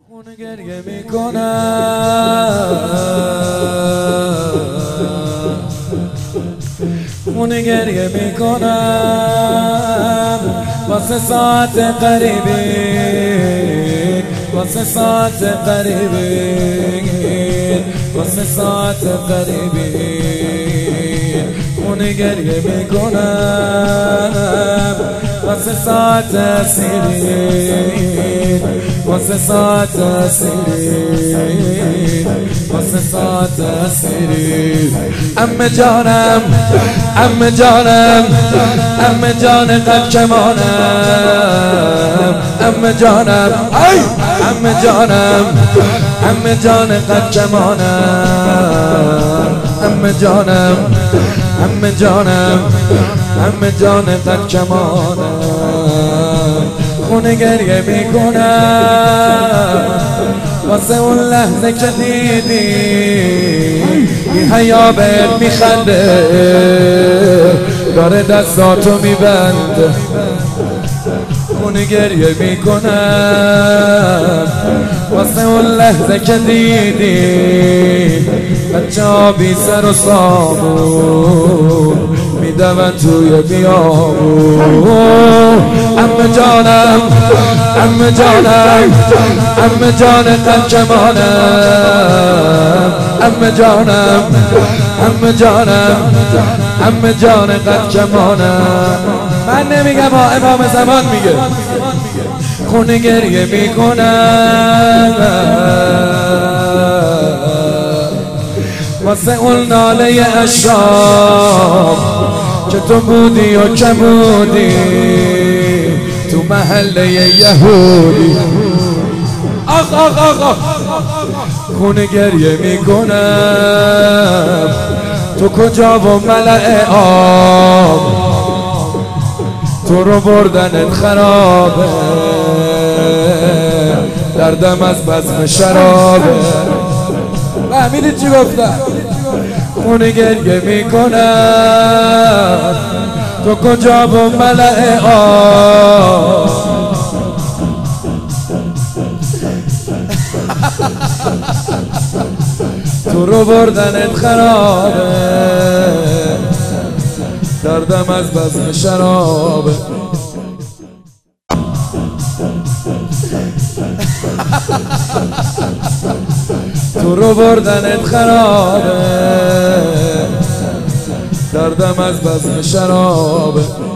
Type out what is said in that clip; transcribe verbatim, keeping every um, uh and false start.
خونه گریه میکنم، خونه گریه میکنم واسه ساعت قریبی، واسه ساعت قریبی، واسه ساعت قریبی. خونه گریه میکنم واسه ساعت اسیری، واسه ساعت اسیری، واسه ساعت اسیری. عمه جانم، عمه جانم، عمه جان قهرمانم، عمه جانم، ای عمه جانم، عمه جان قهرمانم، عمه جانم، عمه جانم، عمه جان قهرمانم. خونه گریه میکنم واسه اون لحظه که دیدی بی حیا بهت میخنده، داره دستاتو میبنده. خونه گریه میکنم واسه اون لحظه که دیدی بچه ها بی سر و سامون میدون توی بیامون. عمه جانم، عمه جانم، عمه جان قهرمانم، عمه جانم، عمه جانم، عمه جان قهرمانم. من نمیگم ها، امام زمان میگه. خونه گریه میکنم واسه اون ناله اشرام که تو بودی و کمودی تو محله یهودی. آخ آخ آخ آخ. خونه گریه میکنم تو کجا و ملأ آب، تو رو بردنت خرابه، دردم از بزم شرابه. فهمیدید چی گفتم؟ خونه گریه میکنم تو کجا و ملأ آب، تو رو بردنت خرابه، دردم از بزم شرابه. تو رو بردنت خرابه، دردم از بزم شرابه.